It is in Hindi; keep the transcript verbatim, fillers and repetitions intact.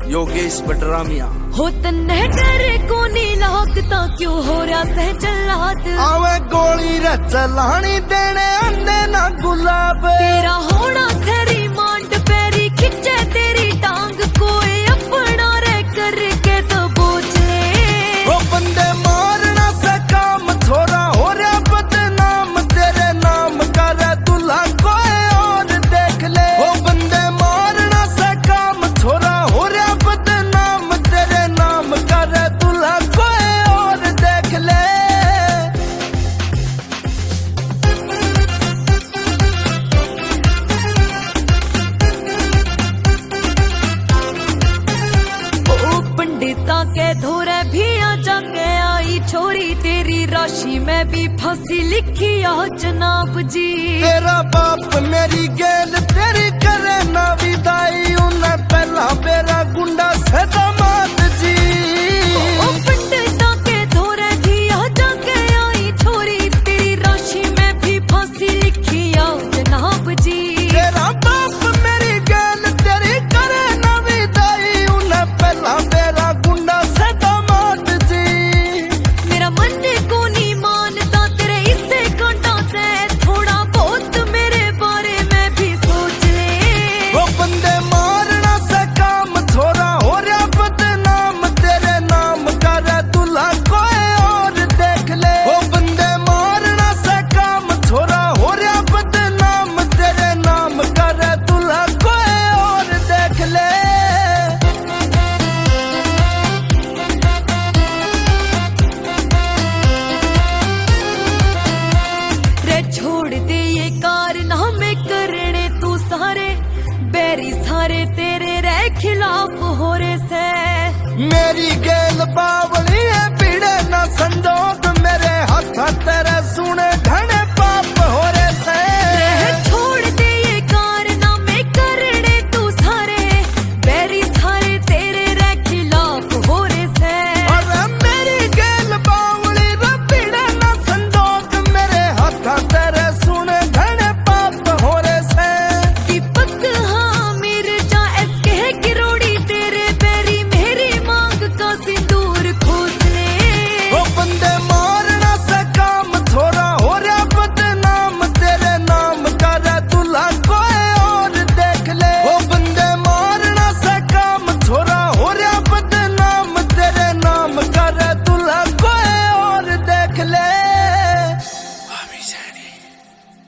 योगेश बटरामिया हो तन्ने डरे को नहीं लागता क्यों हो रहा सह चलात आवे गोली रे चलानी देने अंडे ना गुलाब तेरा होना तेरी मांड पैरी खिंचे तेरी टांग कोई अपना रे करके तो बोझ ले वो बंदे मारना से काम छोरा हो रहा बदनाम तेरे नाम कर दुल्हा कोई और देख ले वो बंदे मारना से काम छोरा हो रहा बदनाम तेरे नाम कर दुल्हा कोई और देख ले पंडिता के धोरे भी आ जाके आई छोरी तेरी राशि में भी फांसी लिखी आ जनाब जी तेरा बाप मेरी गेल तेरी करे ना विदाई उन्हें पहला मेरा गुंडा से दामाद जी ओ पंडिता के धोरे भी आ जाके आई छोरी तेरी राशि में भी फांसी लिखी आ जनाब जी तेरा बाप मेरी गेल तेरी करे ना विदाई उन्हें पहला मेरा गुंडा से दामाद जी मेरा मन को नहीं मानता तेरे इससे कांटा से थोड़ा बहुत मेरे बारे में भी सोच ले वो बंदे मारना से काम छोरा हो रहा बदनाम तेरे नाम कर दुल्हा कोई और देख ले वो बंदे मारना से काम छोरा हो रहा बदनाम तेरे नाम कर दुल्हा कोई और देख ले रे छोड़ दे ये कारनामे करने तू सारे बैरी सारे तेरे रे खिलाफ हो रे से मेरी गेल बावली है पीड़े ना संजो